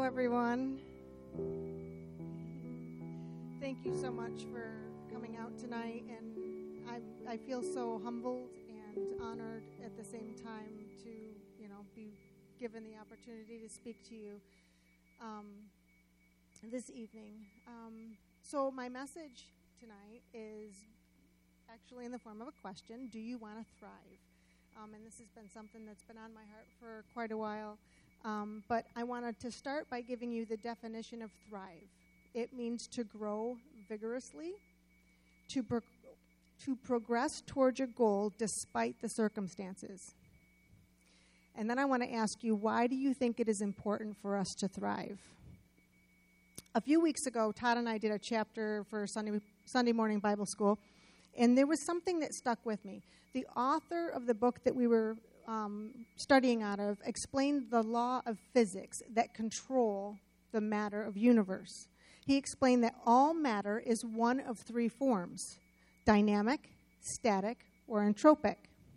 everyone. Thank you so much for coming out tonight, and I feel so humbled and honored at the same time to, be given the opportunity to speak to you this evening. So my message tonight is actually in the form of a question: do you want to thrive? And this has been something that's been on my heart for quite a while. But I wanted to start by giving you the definition of thrive. It means to grow vigorously, to progress towards your goal despite the circumstances. And then I want to ask you, why do you think it is important for us to thrive? A few weeks ago, Todd and I did a chapter for Sunday morning Bible school, and there was something that stuck with me. The author of the book that we were studying out of explained the law of physics that control the matter of universe. He explained that all matter is one of three forms: dynamic, static, or entropic.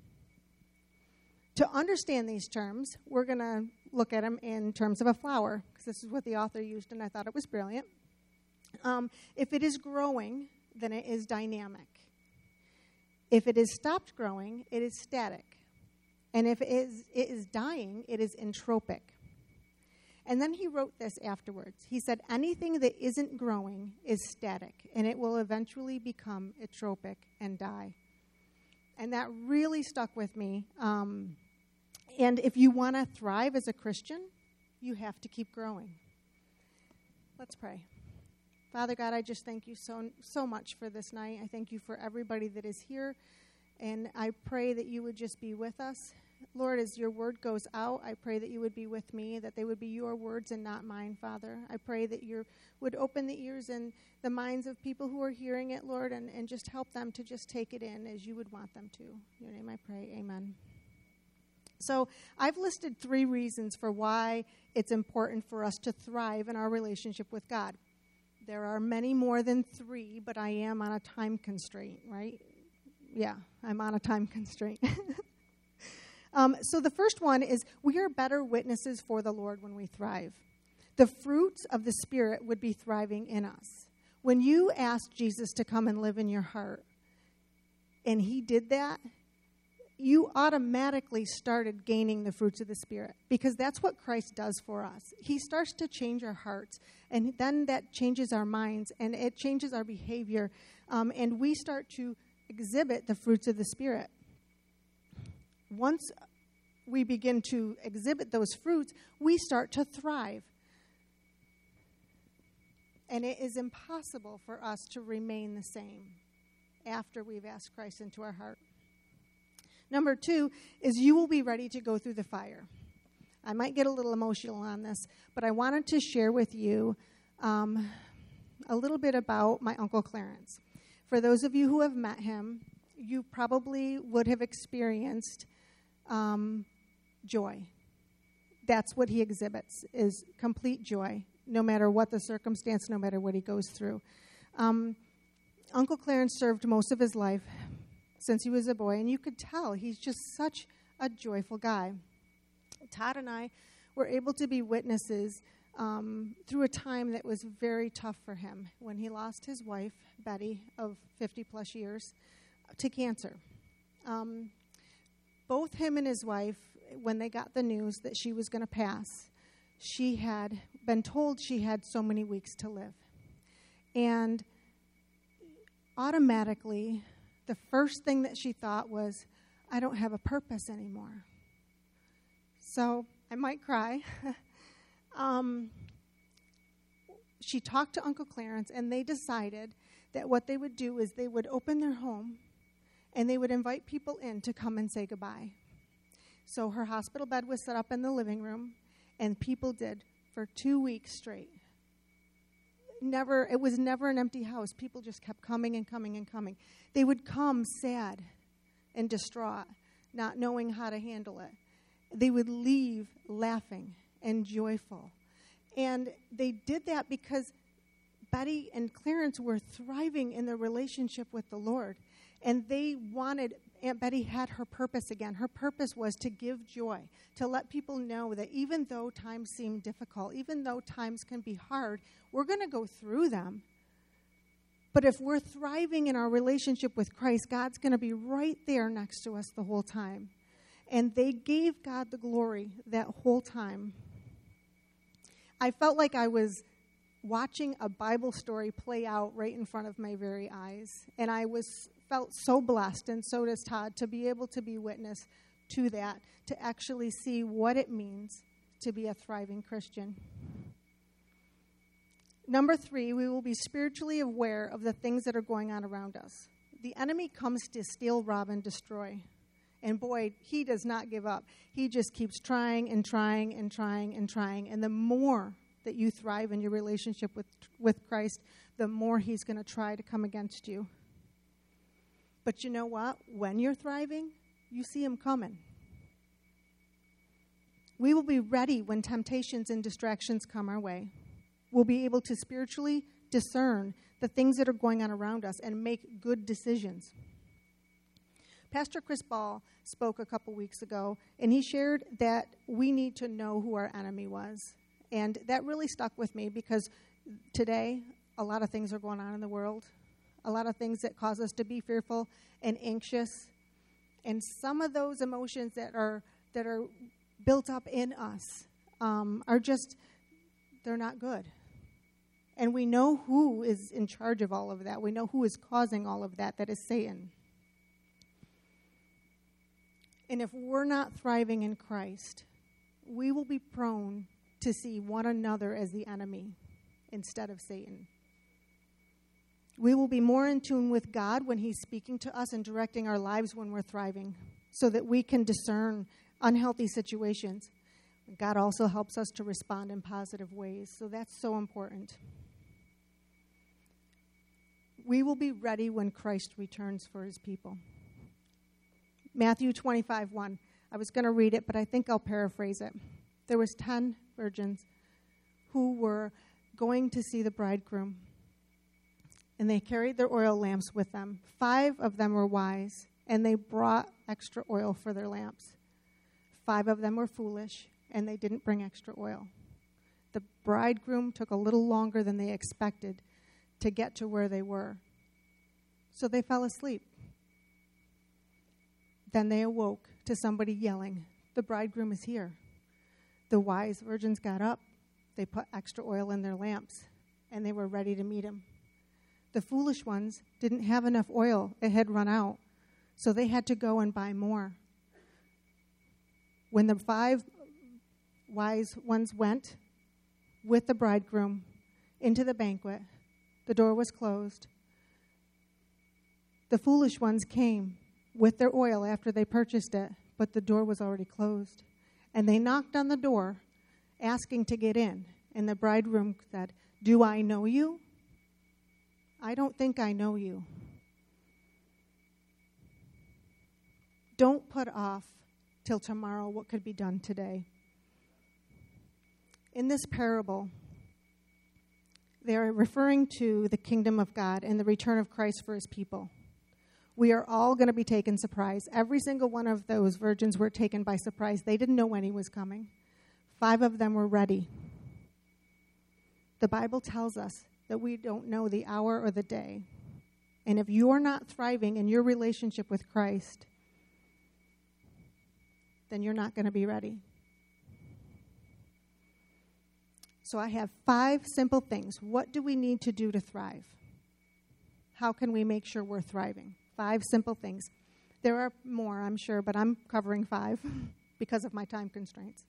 To understand these terms, we're going to look at them in terms of a flower, because this is what the author used, and I thought it was brilliant. If it is growing, then it is dynamic. If it is stopped growing, it is static. And if it is dying, it is entropic. And then he wrote this afterwards. He said, anything that isn't growing is static, and it will eventually become entropic and die. And that really stuck with me. And if you want to thrive as a Christian, you have to keep growing. Let's pray. Father God, I just thank you so much for this night. I thank you for everybody that is here. And I pray that you would just be with us. Lord, as your word goes out, I pray that you would be with me, that they would be your words and not mine, Father. I pray that you would open the ears and the minds of people who are hearing it, Lord, and just help them to just take it in as you would want them to. In your name I pray, amen. So I've listed 3 reasons for why it's important for us to thrive in our relationship with God. There are many more than 3, but I am on a time constraint, right? Yeah, I'm on a time constraint. So the first one is we are better witnesses for the Lord when we thrive. The fruits of the Spirit would be thriving in us. When you asked Jesus to come and live in your heart, and he did that, you automatically started gaining the fruits of the Spirit, because that's what Christ does for us. He starts to change our hearts, and then that changes our minds, and it changes our behavior, and we start to exhibit the fruits of the Spirit. Once we begin to exhibit those fruits, we start to thrive. And it is impossible for us to remain the same after we've asked Christ into our heart. Number 2 is you will be ready to go through the fire. I might get a little emotional on this, but I wanted to share with you a little bit about my Uncle Clarence. For those of you who have met him, you probably would have experienced joy. That's what he exhibits, is complete joy, no matter what the circumstance, no matter what he goes through. Uncle Clarence served most of his life since he was a boy, and you could tell he's just such a joyful guy. Todd and I were able to be witnesses through a time that was very tough for him when he lost his wife, Betty, of 50-plus years, to cancer. Both him and his wife, when they got the news that she was going to pass, she had been told she had so many weeks to live. And automatically, the first thing that she thought was, I don't have a purpose anymore. So I might cry. She talked to Uncle Clarence, and they decided that what they would do is they would open their home, and they would invite people in to come and say goodbye. So her hospital bed was set up in the living room, and people did for 2 weeks straight. It was never an empty house. People just kept coming and coming and coming. They would come sad and distraught, not knowing how to handle it. They would leave laughing and joyful. And they did that because Betty and Clarence were thriving in their relationship with the Lord. And they wanted Aunt Betty had her purpose again. Her purpose was to give joy, to let people know that even though times seem difficult, even though times can be hard, we're going to go through them. But if we're thriving in our relationship with Christ, God's going to be right there next to us the whole time. And they gave God the glory that whole time. I felt like I was watching a Bible story play out right in front of my very eyes. And I felt so blessed, and so does Todd, to be able to be witness to that, to actually see what it means to be a thriving Christian. Number 3, we will be spiritually aware of the things that are going on around us. The enemy comes to steal, rob, and destroy. And boy, he does not give up. He just keeps trying and trying and trying and trying. And the more that you thrive in your relationship with Christ, the more he's going to try to come against you. But you know what? When you're thriving, you see him coming. We will be ready when temptations and distractions come our way. We'll be able to spiritually discern the things that are going on around us and make good decisions. Pastor Chris Ball spoke a couple weeks ago, and he shared that we need to know who our enemy was. And that really stuck with me because today, a lot of things are going on in the world, a lot of things that cause us to be fearful and anxious. And some of those emotions that are built up in us are just, they're not good. And we know who is in charge of all of that. We know who is causing all of that. That is Satan. And if we're not thriving in Christ, we will be prone to see one another as the enemy instead of Satan. We will be more in tune with God when he's speaking to us and directing our lives when we're thriving, so that we can discern unhealthy situations. God also helps us to respond in positive ways, so that's so important. We will be ready when Christ returns for his people. Matthew 25:1. I was going to read it, but I think I'll paraphrase it. There was 10 virgins who were going to see the bridegroom, and they carried their oil lamps with them. 5 of them were wise, and they brought extra oil for their lamps. 5 of them were foolish, and they didn't bring extra oil. The bridegroom took a little longer than they expected to get to where they were, so they fell asleep. Then they awoke to somebody yelling, "The bridegroom is here." The wise virgins got up, they put extra oil in their lamps, and they were ready to meet him. The foolish ones didn't have enough oil, it had run out, so they had to go and buy more. When the 5 wise ones went with the bridegroom into the banquet, the door was closed. The foolish ones came with their oil after they purchased it, but the door was already closed. And they knocked on the door, asking to get in. And the bridegroom said, "Do I know you? I don't think I know you." Don't put off till tomorrow what could be done today. In this parable, they are referring to the kingdom of God and the return of Christ for his people. We are all going to be taken surprise. Every single one of those virgins were taken by surprise. They didn't know when he was coming. 5 of them were ready. The Bible tells us that we don't know the hour or the day. And if you're not thriving in your relationship with Christ, then you're not going to be ready. So I have 5 simple things. What do we need to do to thrive? How can we make sure we're thriving? 5 simple things. There are more, I'm sure, but I'm covering 5 because of my time constraints.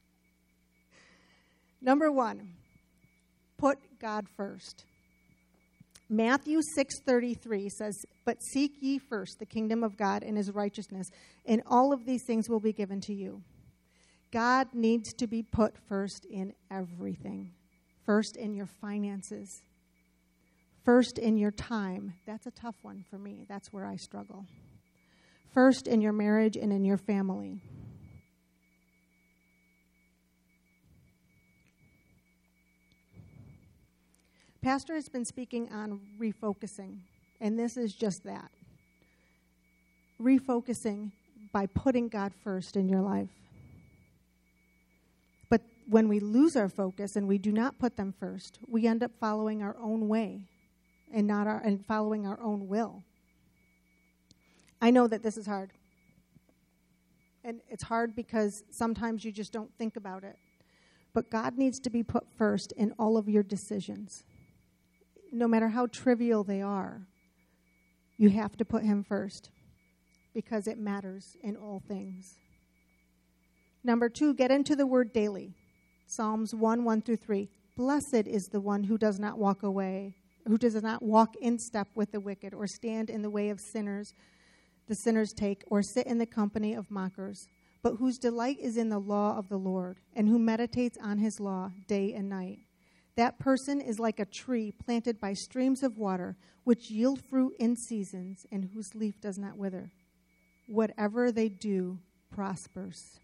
Number 1, put God first. Matthew 6:33 says, "But seek ye first the kingdom of God and his righteousness, and all of these things will be given to you." God needs to be put first in everything. First in your finances. First in your time. That's a tough one for me. That's where I struggle. First in your marriage and in your family. Pastor has been speaking on refocusing, and this is just that. refocusing by putting God first in your life. But when we lose our focus and we do not put them first, we end up following our own way and following our own will. I know that this is hard. And it's hard because sometimes you just don't think about it. But God needs to be put first in all of your decisions. No matter how trivial they are, you have to put him first because it matters in all things. Number 2, get into the word daily. Psalms 1:1-3. Blessed is the one who does not walk in step with the wicked, or stand in the way of sinners, the sinners take, or sit in the company of mockers, but whose delight is in the law of the Lord, and who meditates on his law day and night. That person is like a tree planted by streams of water, which yield fruit in seasons, and whose leaf does not wither. Whatever they do prospers.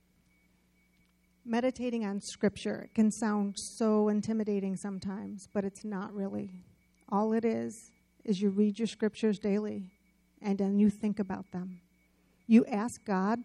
Meditating on Scripture can sound so intimidating sometimes, but it's not really. All it is you read your Scriptures daily, and then you think about them. You ask God,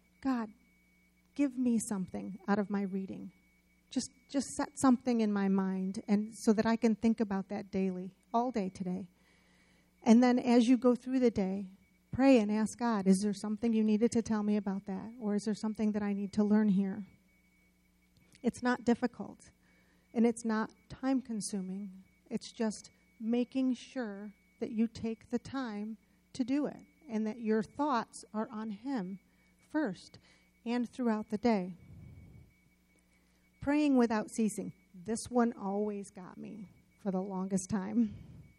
give me something out of my reading. Just set something in my mind, and so that I can think about that daily, all day today. And then as you go through the day, pray and ask God, is there something you needed to tell me about that? Or is there something that I need to learn here? It's not difficult, and it's not time-consuming. It's just making sure that you take the time to do it, and that your thoughts are on him first and throughout the day. Praying without ceasing. This one always got me for the longest time.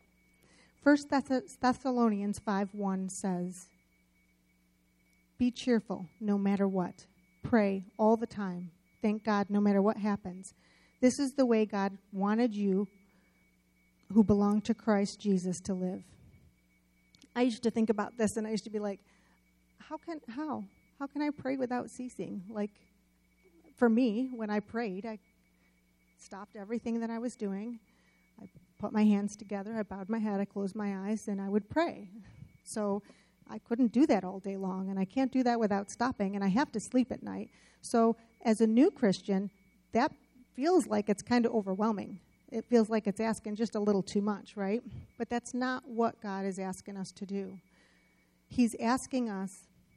1 Thessalonians 5:1 says, be cheerful no matter what. Pray all the time. Thank God no matter what happens. This is the way God wanted you who belong to Christ Jesus to live. I used to think about this, and I used to be like, how can I pray without ceasing? Like, for me, when I prayed, I stopped everything that I was doing. I put my hands together, I bowed my head, I closed my eyes, and I would pray. So I couldn't do that all day long, and I can't do that without stopping, and I have to sleep at night. So as a new Christian, that feels like it's kind of overwhelming. It feels like it's asking just a little too much, right? But that's not what God is asking us to do. He's asking us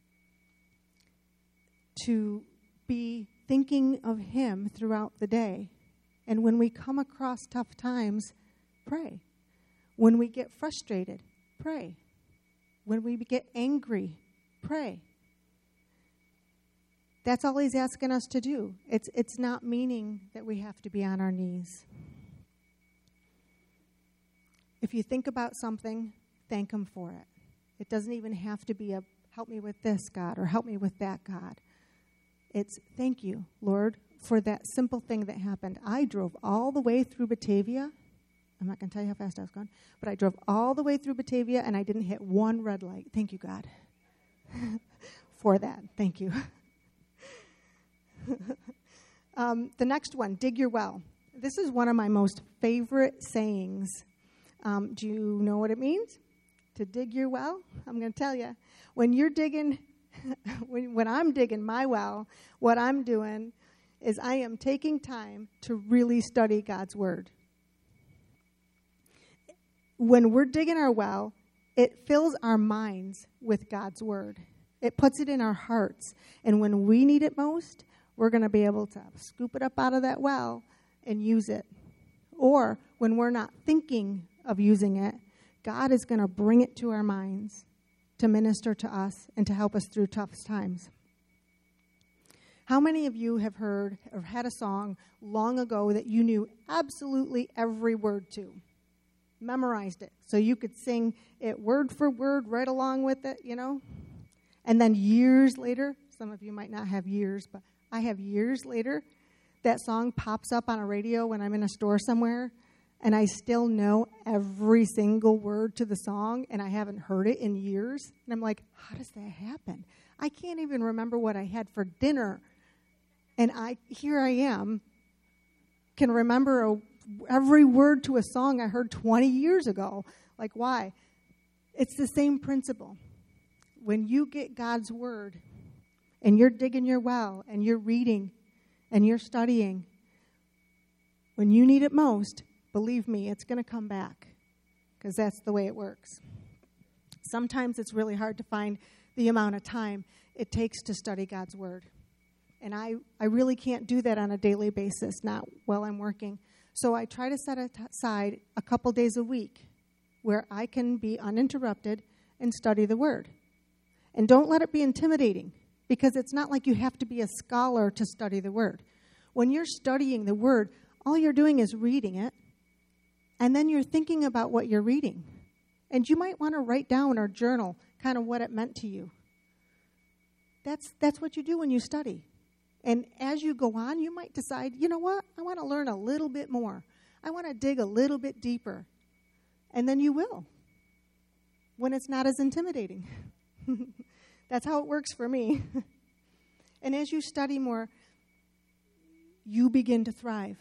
to be thinking of him throughout the day. And when we come across tough times, pray. When we get frustrated, pray. When we get angry, pray. That's all he's asking us to do. It's not meaning that we have to be on our knees. If you think about something, thank him for it. It doesn't even have to be a help me with this, God, or help me with that, God. It's thank you, Lord, for that simple thing that happened. I drove all the way through Batavia. I'm not going to tell you how fast I was going, but I drove all the way through Batavia, and I didn't hit one red light. Thank you, God, for that. Thank you. The next one, dig your well. This is one of my most favorite sayings. Do you know what it means? To dig your well? I'm going to tell you. When you're digging, when I'm digging my well, what I'm doing is I am taking time to really study God's Word. When we're digging our well, it fills our minds with God's Word. It puts it in our hearts. And when we need it most, we're going to be able to scoop it up out of that well and use it. Or when we're not thinking of using it, God is going to bring it to our minds to minister to us and to help us through tough times. How many of you have heard or had a song long ago that you knew absolutely every word to? Memorized it so you could sing it word for word right along with it, you know? And then years later, some of you might not have years, but I have years later, that song pops up on a radio when I'm in a store somewhere, and I still know every single word to the song, and I haven't heard it in years. And I'm like, how does that happen? I can't even remember what I had for dinner. And here I am, can remember every word to a song I heard 20 years ago. Like, why? It's the same principle. when you get God's word and you're digging your well and you're reading and you're studying, when you need it most, believe me, it's going to come back, because that's the way it works. Sometimes it's really hard to find the amount of time it takes to study God's word. And I really can't do that on a daily basis, not while I'm working. So I try to set aside a couple days a week where I can be uninterrupted and study the word. And don't let it be intimidating, because it's not like you have to be a scholar to study the word. When you're studying the word, all you're doing is reading it, and then you're thinking about what you're reading. And you might want to write down or journal kind of what it meant to you. That's what you do when you study. And as you go on, you might decide, you know what? I want to learn a little bit more. I want to dig a little bit deeper. And then you will, when it's not as intimidating. That's how it works for me. And as you study more, you begin to thrive.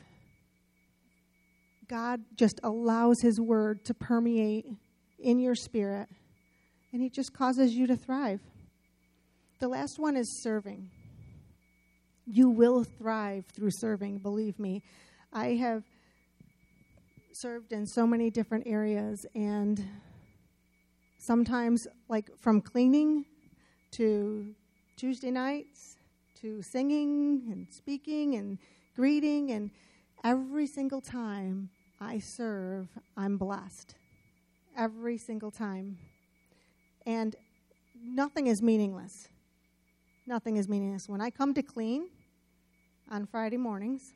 God just allows his word to permeate in your spirit, and he just causes you to thrive. The last one is serving. You will thrive through serving, believe me. I have served in so many different areas, and sometimes, like from cleaning to Tuesday nights to singing and speaking and greeting, and every single time I serve, I'm blessed. Every single time. And nothing is meaningless. Nothing is meaningless. When I come to clean on Friday mornings,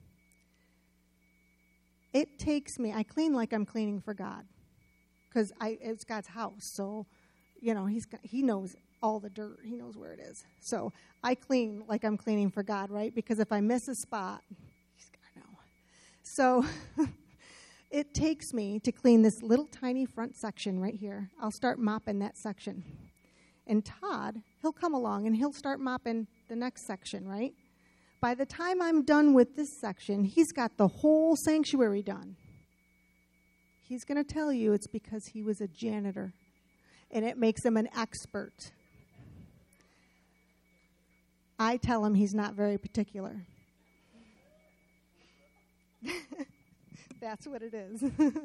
it takes me, I clean like I'm cleaning for God, because it's God's house. So, you know, he knows all the dirt. He knows where it is. So I clean like I'm cleaning for God, right? Because if I miss a spot, he's got to know. So it takes me to clean this little tiny front section right here. I'll start mopping that section. And Todd, he'll come along and he'll start mopping the next section, right? By the time I'm done with this section, he's got the whole sanctuary done. He's going to tell you it's because he was a janitor, and it makes him an expert. I tell him he's not very particular. That's what it is.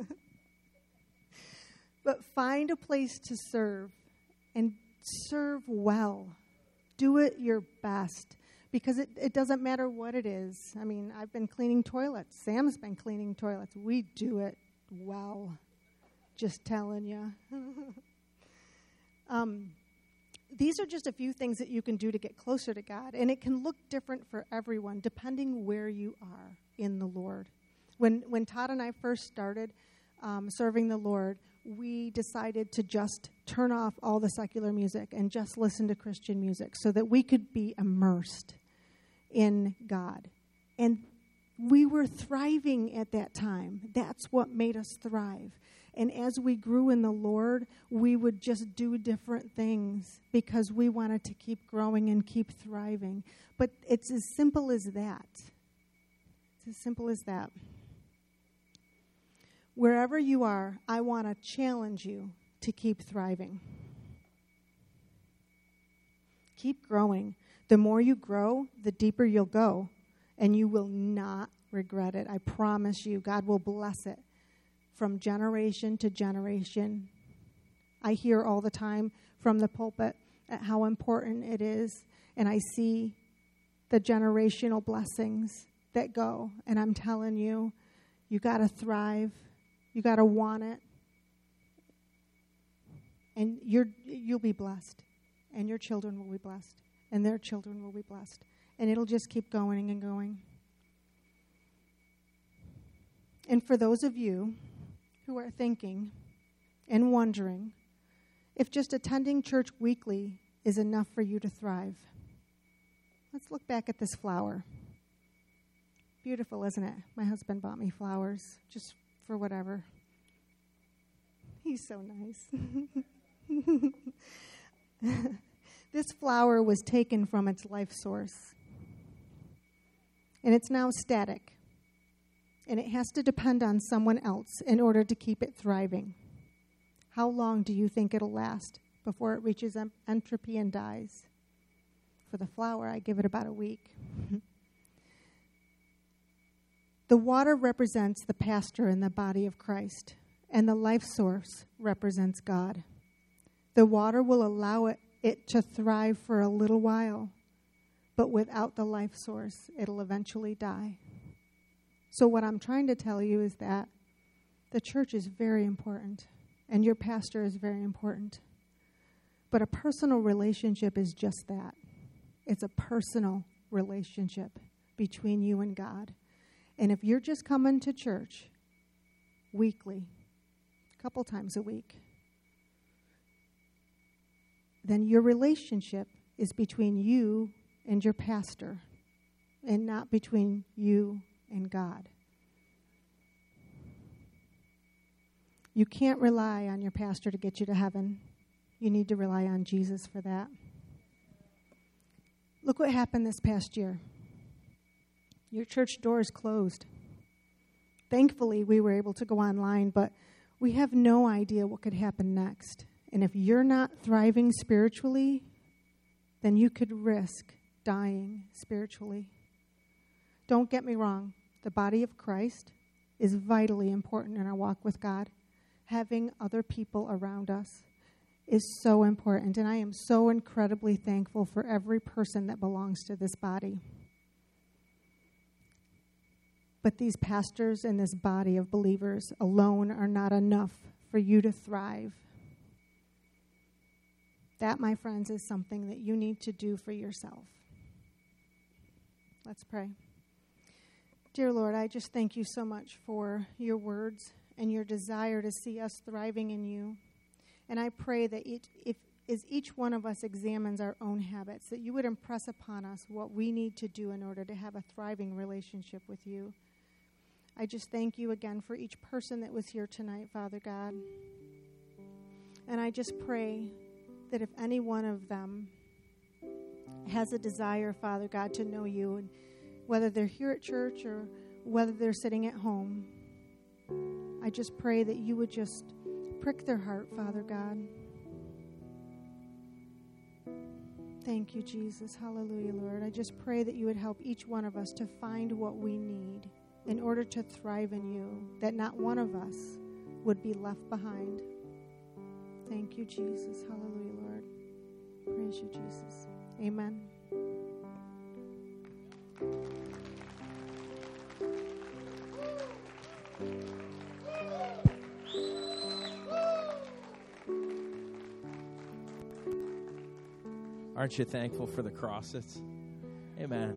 But find a place to serve, and serve well. Do it your best, because it doesn't matter what it is. I mean, I've been cleaning toilets. Sam's been cleaning toilets. We do it well. Just telling you. These are just a few things that you can do to get closer to God, and it can look different for everyone depending where you are in the Lord. When Todd and I first started serving the Lord, we decided to just turn off all the secular music and just listen to Christian music so that we could be immersed in God. And we were thriving at that time. That's what made us thrive. And as we grew in the Lord, we would just do different things because we wanted to keep growing and keep thriving. But it's as simple as that. It's as simple as that. Wherever you are, I want to challenge you to keep thriving. Keep growing. The more you grow, the deeper you'll go, and you will not regret it. I promise you, God will bless it from generation to generation. I hear all the time from the pulpit at how important it is, and I see the generational blessings that go, and I'm telling you, you got to thrive. You got to want it, and you'll be blessed, and your children will be blessed, and their children will be blessed, and it'll just keep going and going. And for those of you who are thinking and wondering if just attending church weekly is enough for you to thrive, let's look back at this flower. Beautiful, isn't it? My husband bought me flowers just for whatever. He's so nice. This flower was taken from its life source. And it's now static. And it has to depend on someone else in order to keep it thriving. How long do you think it'll last before it reaches entropy and dies. For the flower, I give it about a week. The water represents the pastor in the body of Christ, and the life source represents God. The water will allow it to thrive for a little while, but without the life source, it'll eventually die. So what I'm trying to tell you is that the church is very important, and your pastor is very important. But a personal relationship is just that. It's a personal relationship between you and God. And if you're just coming to church weekly, a couple times a week, then your relationship is between you and your pastor and not between you and God. You can't rely on your pastor to get you to heaven. You need to rely on Jesus for that. Look what happened this past year. Your church doors closed. Thankfully, we were able to go online, but we have no idea what could happen next. And if you're not thriving spiritually, then you could risk dying spiritually. Don't get me wrong. The body of Christ is vitally important in our walk with God. Having other people around us is so important, and I am so incredibly thankful for every person that belongs to this body. But these pastors and this body of believers alone are not enough for you to thrive. That, my friends, is something that you need to do for yourself. Let's pray. Dear Lord, I just thank you so much for your words and your desire to see us thriving in you. And I pray that as each one of us examines our own habits, that you would impress upon us what we need to do in order to have a thriving relationship with you. I just thank you again for each person that was here tonight, Father God. And I just pray that if any one of them has a desire, Father God, to know you, and whether they're here at church or whether they're sitting at home, I just pray that you would just prick their heart, Father God. Thank you, Jesus. Hallelujah, Lord. I just pray that you would help each one of us to find what we need in order to thrive in you, that not one of us would be left behind. Thank you, Jesus. Hallelujah, Lord. Praise you, Jesus. Amen. Aren't you thankful for the crosses? Amen.